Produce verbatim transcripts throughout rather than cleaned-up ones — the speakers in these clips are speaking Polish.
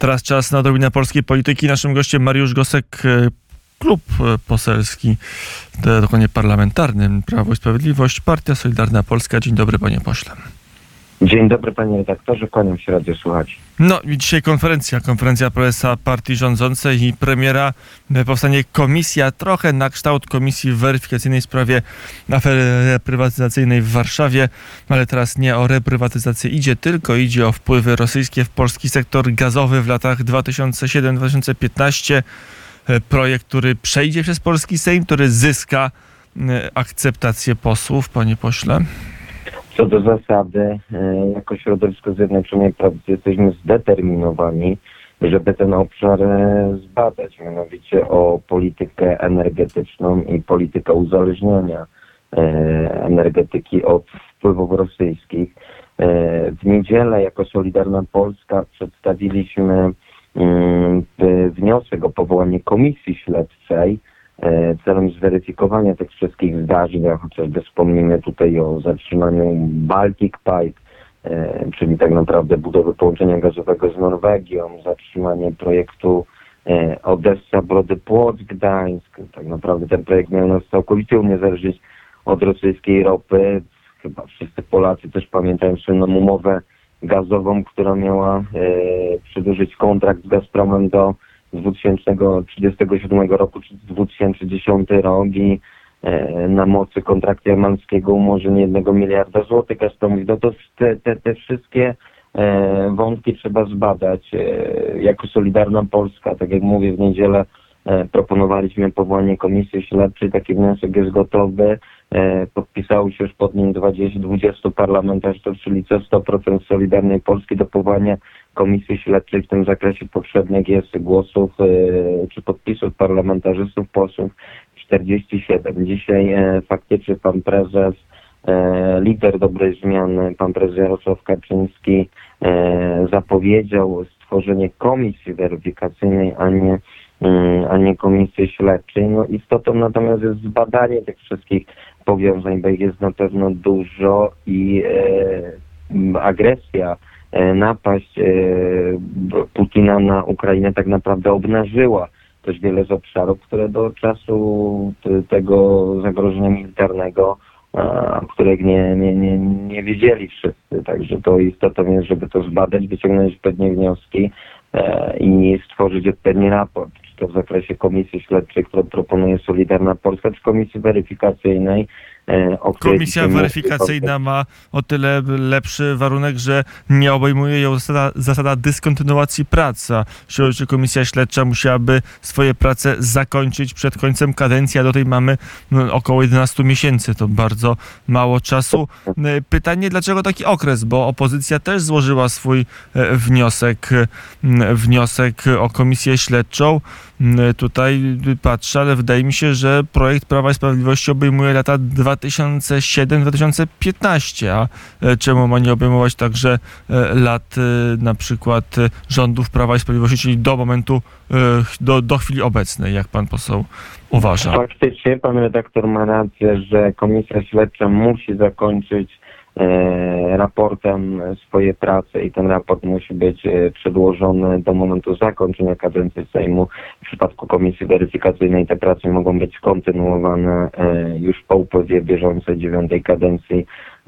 Teraz czas na odrobinę polskiej polityki. Naszym gościem Mariusz Gosek, klub poselski, dokładnie parlamentarny Prawo i Sprawiedliwość, Partia Solidarna Polska. Dzień dobry, panie pośle. Dzień dobry, panie redaktorze, kłaniam się radio słuchać. No i dzisiaj konferencja, konferencja prezesa partii rządzącej i premiera. Powstanie komisja, trochę na kształt komisji weryfikacyjnej w sprawie afery reprywatyzacyjnej w Warszawie, ale teraz nie o reprywatyzację idzie, tylko idzie o wpływy rosyjskie w polski sektor gazowy w latach dwa tysiące siódmym do dwa tysiące piętnastego. Projekt, który przejdzie przez polski Sejm, który zyska akceptację posłów, panie pośle. Co do zasady, jako środowisko Zjednoczonej Prawicy jesteśmy zdeterminowani, żeby ten obszar zbadać, mianowicie o politykę energetyczną i politykę uzależniania energetyki od wpływów rosyjskich. W niedzielę jako Solidarna Polska przedstawiliśmy wniosek o powołanie komisji śledczej celem zweryfikowania tych wszystkich zdarzeń, a chociażby wspomnimy tutaj o zatrzymaniu Baltic Pipe, czyli tak naprawdę budowy połączenia gazowego z Norwegią, zatrzymanie projektu Odessa-Brody-Płock-Gdańsk. Tak naprawdę ten projekt miał nas całkowicie uniezależnić od rosyjskiej ropy. Chyba wszyscy Polacy też pamiętają słynną umowę gazową, która miała e, przedłużyć kontrakt z Gazpromem do dwa tysiące trzydziestego siódmego roku, czy dwa tysiące dziesiątego rok i e, na mocy kontraktu jamalskiego umorzenie jednego miliarda złotych Gazpromowi. No to te, te, te wszystkie e, wątki trzeba zbadać. E, jako Solidarna Polska, tak jak mówię, w niedzielę e, proponowaliśmy powołanie komisji śledczej. Taki wniosek jest gotowy. E, podpisało się już pod nim dwadzieścia, dwudziestu parlamentarzystów, czyli co sto procent Solidarnej Polski. Do powołania komisji śledczej w tym zakresie potrzebnych jest głosów e, czy podpisów parlamentarzystów, posłów czterdzieści siedem. Dzisiaj e, faktycznie pan prezes, e, lider dobrej zmiany, pan prezes Jarosław Kaczyński e, zapowiedział stworzenie komisji weryfikacyjnej, a nie a nie komisji śledczej. No istotą natomiast jest zbadanie tych wszystkich powiązań, bo ich jest na pewno dużo i e, agresja, e, napaść e, Putina na Ukrainę tak naprawdę obnażyła też wiele z obszarów, które do czasu t- tego zagrożenia militarnego, a, których nie, nie, nie, nie wiedzieli wszyscy. Także to istotą jest, żeby to zbadać, wyciągnąć pewne wnioski e, i stworzyć odpowiedni raport, czy to w zakresie komisji śledczej, którą proponuje Solidarna Polska, czy komisji weryfikacyjnej. E, o Komisja weryfikacyjna ma o tyle lepszy warunek, że nie obejmuje ją zasada, zasada dyskontynuacji pracy. Czy komisja śledcza musiałaby swoje prace zakończyć przed końcem kadencji, a do tej mamy no, około jedenastu miesięcy. To bardzo mało czasu. Pytanie, dlaczego taki okres? Bo opozycja też złożyła swój wniosek, wniosek o komisję śledczą. Tutaj patrzę, ale wydaje mi się, że projekt Prawa i Sprawiedliwości obejmuje lata dwa tysiące siódmy do dwa tysiące piętnastego, a czemu ma nie obejmować także lat na przykład rządów Prawa i Sprawiedliwości, czyli do momentu, do, do chwili obecnej, jak pan poseł uważa? Faktycznie pan redaktor ma rację, że komisja śledcza musi zakończyć E, raportem swoje prace i ten raport musi być e, przedłożony do momentu zakończenia kadencji Sejmu. W przypadku komisji weryfikacyjnej te prace mogą być kontynuowane e, już po upływie bieżącej dziewiątej kadencji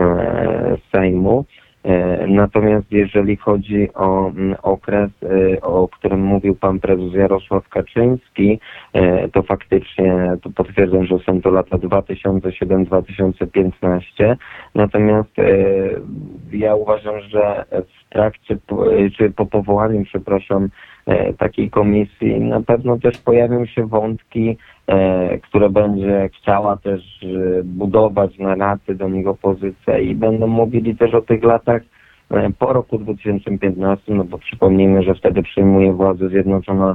e, Sejmu. Natomiast jeżeli chodzi o okres, o którym mówił pan prezes Jarosław Kaczyński, to faktycznie to potwierdzam, że są to lata dwa tysiące siódmy do dwa tysiące piętnastego. Natomiast ja uważam, że w trakcie, czy po powołaniu, przepraszam, takiej komisji na pewno też pojawią się wątki, które będzie chciała też budować na raty do nich opozycja i będą mówili też o tych latach po roku dwa tysiące piętnastym, no bo przypomnijmy, że wtedy przyjmuje władzę Zjednoczona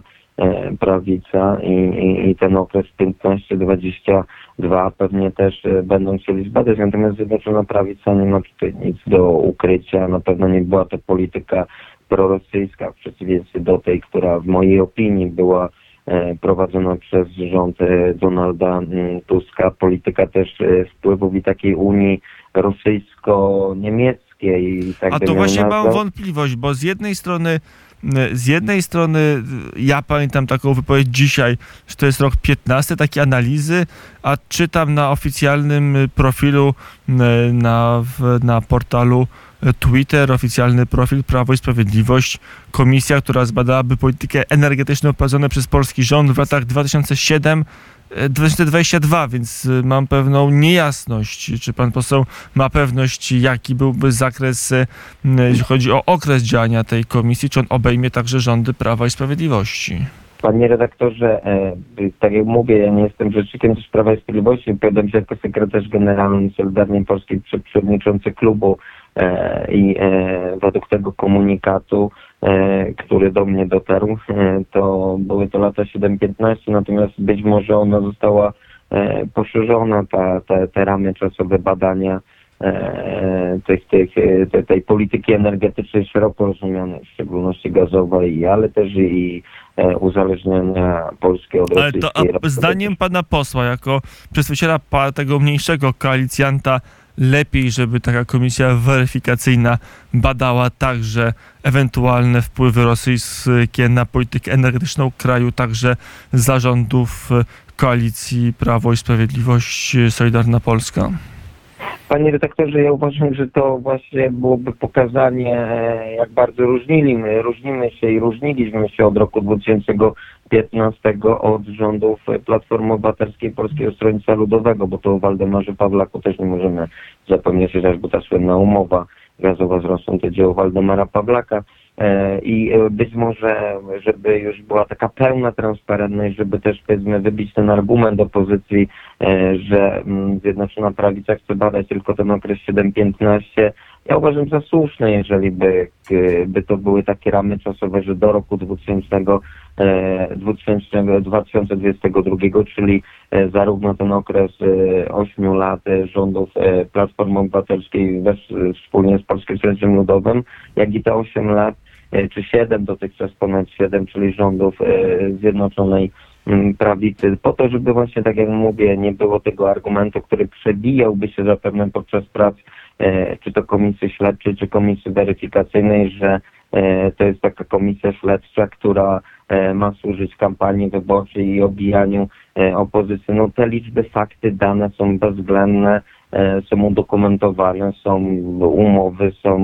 Prawica i, i, i ten okres piętnaście dwadzieścia dwa pewnie też będą chcieli zbadać, natomiast Zjednoczona Prawica nie ma tutaj nic do ukrycia, na pewno nie była to polityka prorosyjska, w przeciwieństwie do tej, która w mojej opinii była prowadzona przez rząd Donalda Tuska, polityka też wpływów i takiej Unii rosyjsko-niemieckiej. Tak A to właśnie mam wątpliwość, bo z jednej strony z jednej strony ja pamiętam taką wypowiedź dzisiaj, że to jest rok piętnasty, takie analizy, a czytam na oficjalnym profilu na, na portalu Twitter, oficjalny profil Prawo i Sprawiedliwość, komisja, która zbadałaby politykę energetyczną prowadzoną przez polski rząd w latach dwa tysiące siódmy do dwa tysiące dwudziestego drugiego, więc mam pewną niejasność. Czy pan poseł ma pewność, jaki byłby zakres, jeśli chodzi o okres działania tej komisji, czy on obejmie także rządy Prawa i Sprawiedliwości? Panie redaktorze, e, tak jak mówię, ja nie jestem rzecznikiem też Prawa i Sprawiedliwości, wypowiadam się jako sekretarz generalny Solidarnej Polskiej, przewodniczący klubu e, i e, według tego komunikatu, e, który do mnie dotarł, e, to były to lata siedem piętnaście, natomiast być może ona została e, poszerzona, ta, ta, te ramy czasowe badania e, tych, tych, te, tej polityki energetycznej szeroko rozumianej, w szczególności gazowej, ale też i uzależnienia Polski od rosyjskiej. Ale to a zdaniem pana posła, jako przedstawiciela tego mniejszego koalicjanta, lepiej, żeby taka komisja weryfikacyjna badała także ewentualne wpływy rosyjskie na politykę energetyczną kraju, także zarządów koalicji Prawo i Sprawiedliwość, Solidarna Polska? Panie redaktorze, ja uważam, że to właśnie byłoby pokazanie, jak bardzo różnili, różnimy się i różniliśmy się od roku dwa tysiące piętnastego od rządów Platformy Obywatelskiej Polskiego Stronnictwa Ludowego, bo to o Waldemarze Pawlaku też nie możemy zapomnieć, że bo ta słynna umowa gazowa z Rosją to dzieło Waldemara Pawlaka. I być może, żeby już była taka pełna transparentność, żeby też, powiedzmy, wybić ten argument opozycji, że Zjednoczona Prawica chce badać tylko ten okres siedem piętnaście. Ja uważam za słuszne, jeżeli by, by to były takie ramy czasowe, że do roku dwutysięcznego, dwa tysiące dwudziestego drugiego, czyli zarówno ten okres ośmiu lat rządów Platformy Obywatelskiej wspólnie z Polskim Stronnictwem Ludowym, jak i te osiem lat, czy siedem, dotychczas ponad siedem, czyli rządów Zjednoczonej Prawicy, po to, żeby właśnie, tak jak mówię, nie było tego argumentu, który przebijałby się zapewne podczas prac czy to komisji śledczej, czy komisji weryfikacyjnej, że to jest taka komisja śledcza, która ma służyć kampanii wyborczej i obijaniu opozycji. No te liczby, fakty, dane są bezwzględne, są udokumentowane, są umowy, są,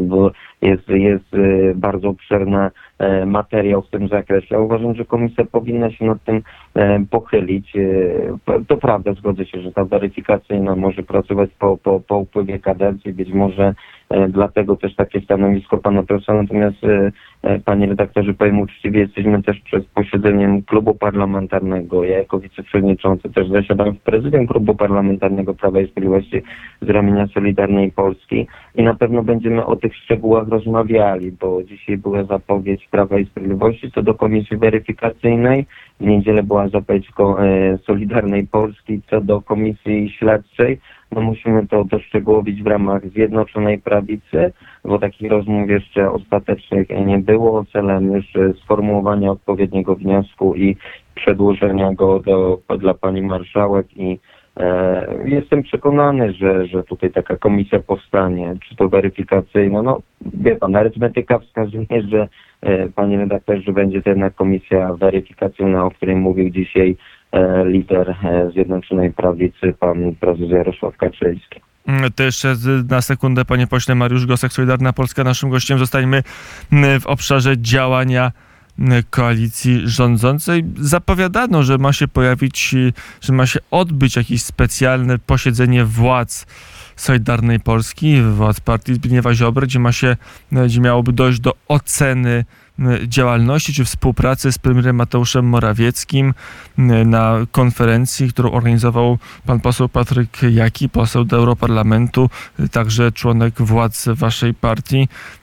jest, jest bardzo obszerny materiał w tym zakresie. Ja uważam, że komisja powinna się nad tym pochylić. To prawda, zgodzę się, że ta weryfikacyjna może pracować po, po, po upływie kadencji, być może dlatego też takie stanowisko pana profesora. Natomiast, panie redaktorze, powiem uczciwie, jesteśmy też przed posiedzeniem klubu parlamentarnego. Ja jako wiceprzewodniczący też zasiadam w prezydium klubu parlamentarnego Prawa i Sprawiedliwości z ramienia Solidarnej Polski i na pewno będziemy o tych szczegółach rozmawiali, bo dzisiaj była zapowiedź Prawa i Sprawiedliwości co do komisji weryfikacyjnej. W niedzielę była zapowiedź Solidarnej Polski co do komisji śledczej. No musimy to doszczegółowić w ramach Zjednoczonej Prawicy, bo takich rozmów jeszcze ostatecznych nie było. Celem już sformułowania odpowiedniego wniosku i przedłożenia go do, dla pani marszałek i e, jestem przekonany, że, że tutaj taka komisja powstanie, czy to weryfikacyjna. No wie pan, arytmetyka wskazuje, że e, panie redaktorze, że będzie to jednak komisja weryfikacyjna, o której mówił dzisiaj lider Zjednoczonej Prawicy, pan prezes Jarosław Kaczyński. To jeszcze na sekundę, panie pośle. Mariusz Gosek, Solidarna Polska, naszym gościem. Zostańmy w obszarze działania koalicji rządzącej. Zapowiadano, że ma się pojawić, że ma się odbyć jakieś specjalne posiedzenie władz Solidarnej Polski, władz partii Zbigniewa Ziobry, gdzie ma się, gdzie miałoby dojść do oceny działalności czy współpracy z premierem Mateuszem Morawieckim na konferencji, którą organizował pan poseł Patryk Jaki, poseł do Europarlamentu, także członek władz waszej partii.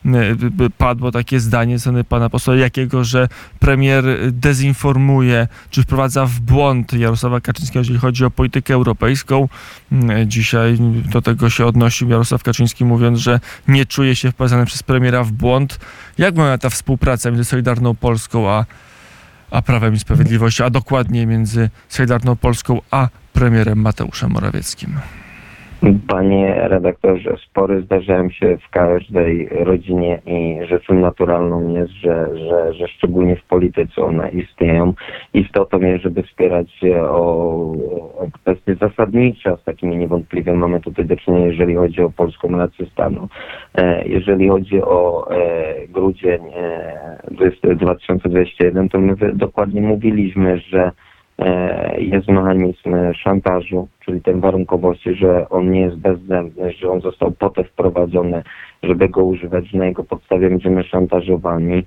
Padło takie zdanie ze strony pana posła Jakiego, że premier dezinformuje czy wprowadza w błąd Jarosława Kaczyńskiego, jeżeli chodzi o politykę europejską. Dzisiaj do tego się odnosił Jarosław Kaczyński, mówiąc, że nie czuje się wprowadzany przez premiera w błąd. Jak wygląda ta współpraca między Solidarną Polską a, a Prawem i Sprawiedliwością, a dokładnie między Solidarną Polską a premierem Mateuszem Morawieckim? Panie redaktorze, spory zdarzają się w każdej rodzinie i rzeczą naturalną jest, że, że, że szczególnie w polityce one istnieją. Istotą jest, żeby wspierać się o, o kwestie zasadnicze, a z takimi niewątpliwie mamy tutaj do czynienia, jeżeli chodzi o polską rację stanu. Jeżeli chodzi o grudzień dwa tysiące dwudziesty pierwszy, to my dokładnie mówiliśmy, że jest mechanizm szantażu, czyli tej warunkowości, że on nie jest bezzębny, że on został po to wprowadzony, żeby go używać, że na jego podstawie będziemy szantażowani,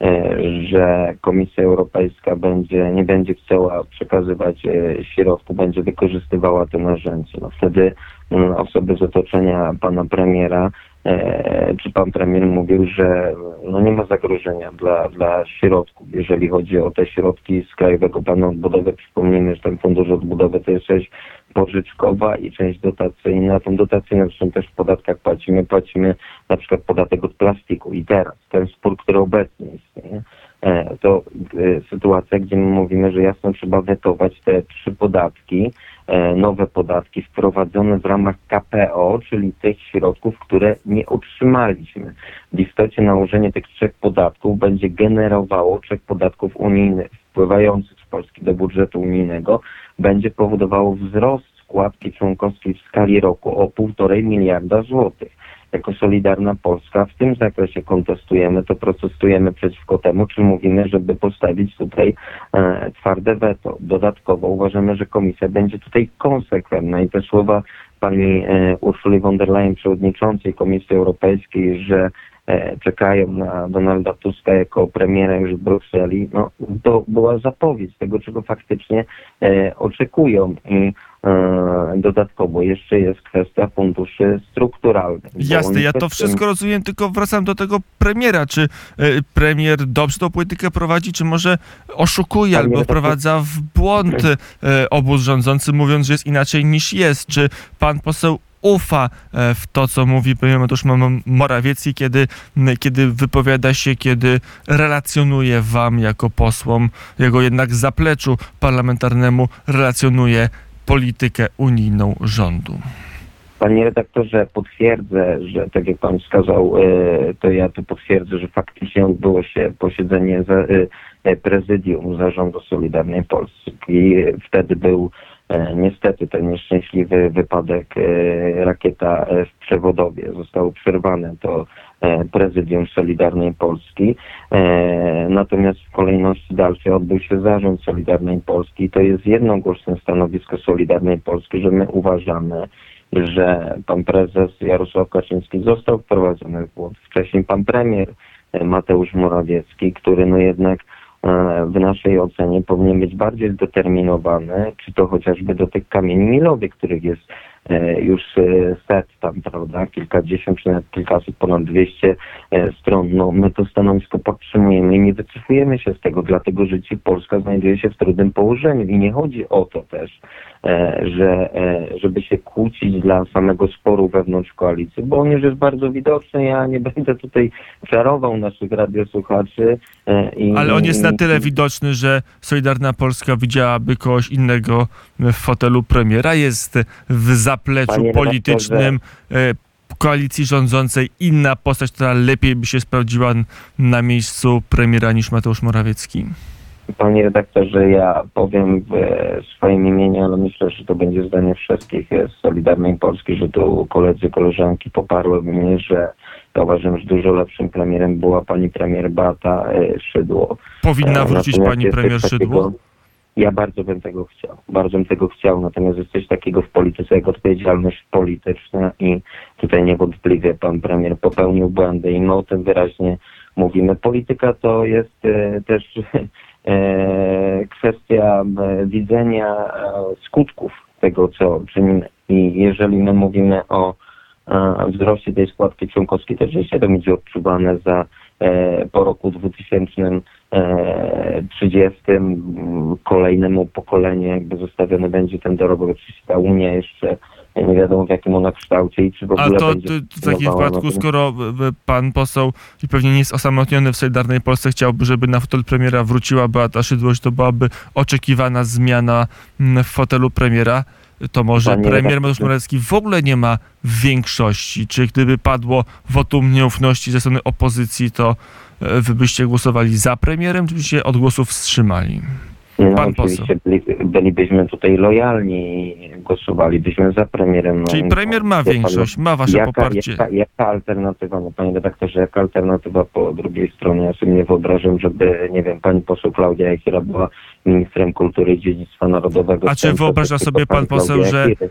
że Komisja Europejska będzie, nie będzie chciała przekazywać środków, będzie wykorzystywała te narzędzie. No wtedy osoby z otoczenia pana premiera, czy pan premier mówił, że no nie ma zagrożenia dla, dla środków, jeżeli chodzi o te środki z Krajowego Planu Odbudowy. Przypomnijmy, że ten Fundusz Odbudowy to jest część pożyczkowa i część dotacyjna. Tą dotacyjną zresztą też w podatkach płacimy. Płacimy na przykład podatek od plastiku. I teraz ten spór, który obecnie istnieje, to sytuacja, gdzie my mówimy, że jasno trzeba wetować te trzy podatki, nowe podatki wprowadzone w ramach K P O, czyli tych środków, które nie otrzymaliśmy. W istocie nałożenie tych trzech podatków będzie generowało trzech podatków unijnych wpływających z Polski do budżetu unijnego, będzie powodowało wzrost składki członkowskiej w skali roku o półtorej miliarda złotych. Jako Solidarna Polska w tym zakresie kontestujemy, to protestujemy przeciwko temu, czy mówimy, żeby postawić tutaj e, twarde weto. Dodatkowo uważamy, że Komisja będzie tutaj konsekwentna i te słowa pani e, Ursuli von der Leyen, przewodniczącej Komisji Europejskiej, że e, czekają na Donalda Tuska jako premiera już w Brukseli, no to była zapowiedź tego, czego faktycznie e, oczekują i dodatkowo jeszcze jest kwestia funduszy strukturalnych. Jasne, ja to wszystko rozumiem, tylko wracam do tego premiera. Czy premier dobrze tą politykę prowadzi, czy może oszukuje albo wprowadza w błąd obóz rządzący, mówiąc, że jest inaczej niż jest? Czy pan poseł ufa w to, co mówi premier Mateusz Morawiecki, kiedy, kiedy wypowiada się, kiedy relacjonuje wam jako posłom, jego jednak zapleczu parlamentarnemu relacjonuje politykę unijną rządu? Panie redaktorze, potwierdzę, że tak jak pan wskazał, to ja tu potwierdzę, że faktycznie odbyło się posiedzenie prezydium Zarządu Solidarnej Polski i wtedy był niestety ten nieszczęśliwy wypadek, rakieta w Przewodowie. Zostało przerwane to prezydium Solidarnej Polski. Natomiast w kolejności dalszej odbył się Zarząd Solidarnej Polski. To jest jednogłośne stanowisko Solidarnej Polski, że my uważamy, że pan prezes Jarosław Kaczyński został wprowadzony w błąd. Wcześniej pan premier Mateusz Morawiecki, który no jednak w naszej ocenie powinien być bardziej zdeterminowany, czy to chociażby do tych kamieni milowych, których jest już set tam, prawda, kilkadziesiąt, czy nawet kilkaset, ponad dwieście stron. No my to stanowisko podtrzymujemy i nie wycofujemy się z tego, dlatego że ci Polska znajduje się w trudnym położeniu i nie chodzi o to też, że żeby się kłócić dla samego sporu wewnątrz koalicji, bo on już jest bardzo widoczny, ja nie będę tutaj czarował naszych radiosłuchaczy. I, Ale on jest na tyle widoczny, że Solidarna Polska widziałaby kogoś innego w fotelu premiera. Jest w zapleczu Panie politycznym redaktorze. Koalicji rządzącej inna postać, która lepiej by się sprawdziła na miejscu premiera niż Mateusz Morawiecki. Panie redaktorze, ja powiem w swoim imieniu, ale myślę, że to będzie zdanie wszystkich z Solidarnej Polski, że tu koledzy, koleżanki poparły mnie, że ja uważam, że dużo lepszym premierem była pani premier Beata Szydło. Powinna wrócić natomiast pani premier Szydło? Takiego, ja bardzo bym tego chciał, bardzo bym tego chciał, natomiast jest coś takiego w polityce jak odpowiedzialność polityczna i tutaj niewątpliwie pan premier popełnił błędy i my o tym wyraźnie mówimy. Polityka to jest e, też e, kwestia e, widzenia e, skutków tego, co czynimy. I jeżeli my mówimy o e, wzroście tej składki członkowskiej, to rzeczywiście to będzie odczuwane za e, po roku dwutysięcznym trzydziestym kolejnemu pokoleniu jakby zostawiony będzie ten dorobek. Oczywiście ta Unia jeszcze nie wiadomo w jakim ona kształcie i czy w ogóle A to będzie w takim wypadku, skoro pan poseł i pewnie nie jest osamotniony w Solidarnej Polsce, chciałby, żeby na fotel premiera wróciła Beata Szydło, to byłaby oczekiwana zmiana w fotelu premiera. to może Panie premier redaktorze. Mateusz Morawiecki w ogóle nie ma większości? Czy gdyby padło wotum nieufności ze strony opozycji, to e, wy byście głosowali za premierem, czy byście się od głosów wstrzymali? No, Pan oczywiście byli, bylibyśmy tutaj lojalni i głosowalibyśmy za premierem. No, Czyli premier ma wie pan, większość, ma wasze jaka, poparcie. Jaka, jaka alternatywa, no panie redaktorze, jaka alternatywa po drugiej stronie? Ja sobie nie wyobrażam, żeby, nie wiem, pani poseł Klaudia Jachira była ministrem kultury i dziedzictwa narodowego. A czy wyobraża sobie pan poseł, że e,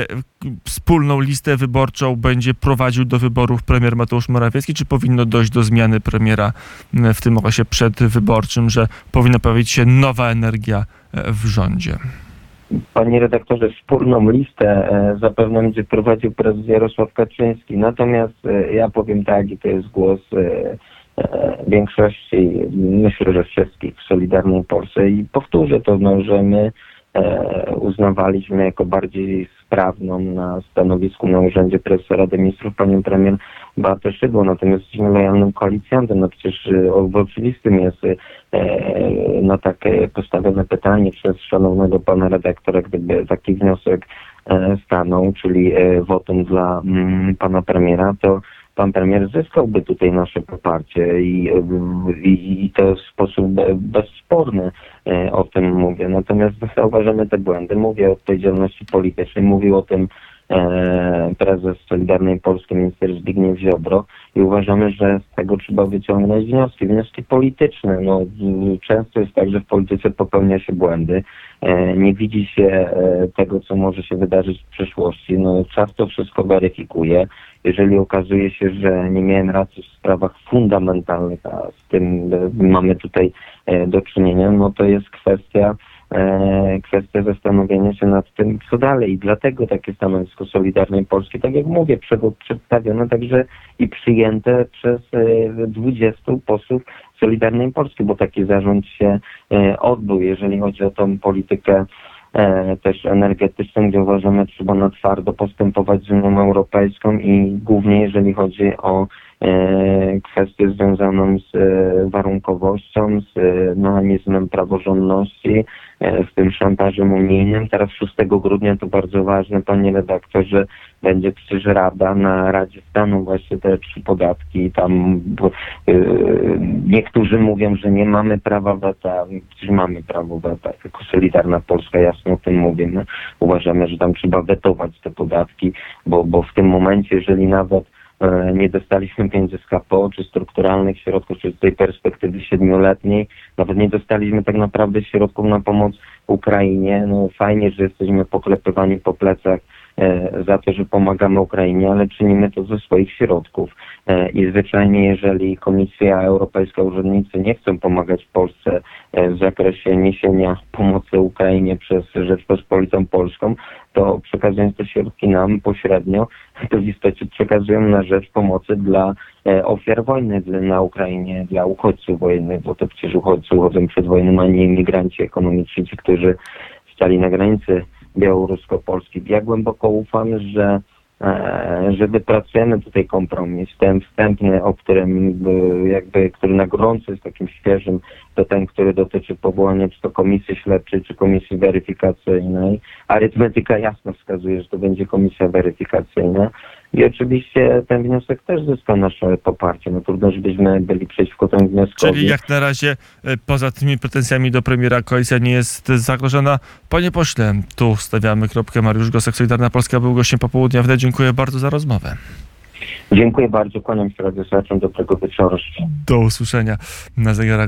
wspólną listę wyborczą będzie prowadził do wyborów premier Mateusz Morawiecki, czy powinno dojść do zmiany premiera e, w tym okresie przedwyborczym, że powinna pojawić się nowa energia e, w rządzie? Panie redaktorze, wspólną listę e, zapewne będzie prowadził prezes Jarosław Kaczyński. Natomiast e, ja powiem tak, i to jest głos e, e, większości, myślę, że wszystkich w Solidarnej Polsce i powtórzę to, no, że my e, uznawaliśmy jako bardziej sprawną na stanowisku na urzędzie prezesa Rady Ministrów panią premier Beatę Szydło, natomiast jesteśmy lojalnym koalicjantem. No przecież e, oczywistym jest e, na takie postawione pytanie przez szanownego pana redaktora, gdyby taki wniosek e, stanął, czyli e, wotum dla mm, pana premiera, to pan premier zyskałby tutaj nasze poparcie i, i, i to w sposób bezsporny e, o tym mówię. Natomiast zauważamy te błędy. Mówię o odpowiedzialności politycznej, mówił o tym e, prezes Solidarnej Polski, minister Zbigniew Ziobro i uważamy, że z tego trzeba wyciągnąć wnioski, wnioski polityczne. No, często jest tak, że w polityce popełnia się błędy, e, nie widzi się e, tego, co może się wydarzyć w przyszłości. No, czas to wszystko weryfikuje. Jeżeli okazuje się, że nie miałem racji w sprawach fundamentalnych, a z tym e, mamy tutaj e, do czynienia, no to jest kwestia e, kwestia zastanowienia się nad tym, co dalej. I dlatego takie stanowisko Solidarnej Polski, tak jak mówię, przedstawione także i przyjęte przez e, dwudziestu posłów Solidarnej Polski, bo taki zarząd się e, odbył, jeżeli chodzi o tą politykę E, też energetyczną, gdzie uważamy, że trzeba na twardo postępować z Unią Europejską i głównie jeżeli chodzi o e, kwestię związaną z e, warunkowością, z e, mechanizmem praworządności, e, z tym szantażem unijnym. Teraz szóstego grudnia to bardzo ważne, panie redaktorze, będzie przecież Rada, na Radzie Stanu właśnie te trzy podatki. Tam e, niektórzy mówią, że nie mamy prawa weta, przecież mamy prawo weta. Jako Solidarna Polska jasno o tym mówimy. Uważamy, że tam trzeba wetować te podatki, bo, bo w tym momencie, jeżeli nawet e, nie dostaliśmy pieniędzy z K P O, czy strukturalnych środków, czy z tej perspektywy siedmioletniej, nawet nie dostaliśmy tak naprawdę środków na pomoc Ukrainie. No fajnie, że jesteśmy poklepywani po plecach e, za to, że pomagamy Ukrainie, ale czynimy to ze swoich środków. E, I zwyczajnie, jeżeli Komisja Europejska, urzędnicy nie chcą pomagać Polsce e, w zakresie niesienia pomocy Ukrainie przez Rzeczpospolitą Polską, to przekazując te środki nam pośrednio, to w istocie przekazują na rzecz pomocy dla e, ofiar wojny dla, na Ukrainie, dla uchodźców wojennych, bo to przecież uchodźcy uchodzą przed wojną, a nie imigranci ekonomiczni, ci, którzy stali na granicy białorusko-polskiej. Ja głęboko ufam, że że wypracujemy tutaj kompromis, ten wstępny, o którym jakby, który na gorąco jest takim świeżym, to ten, który dotyczy powołania czy to komisji śledczej, czy komisji weryfikacyjnej. Arytmetyka jasno wskazuje, że to będzie komisja weryfikacyjna i oczywiście ten wniosek też zyska nasze poparcie. No trudno, żebyśmy byli przeciwko temu wnioskowi. Czyli jak na razie e, poza tymi pretensjami do premiera koalicja nie jest zagrożona. Panie pośle, tu stawiamy kropkę. Mariusz Gosek, Solidarna Polska był gościem Popołudnia Wnet. Dziękuję bardzo za rozmowę. Dziękuję bardzo, kłaniam się radiosłuchaczom, dobrego wieczoru. Do usłyszenia na zegarach.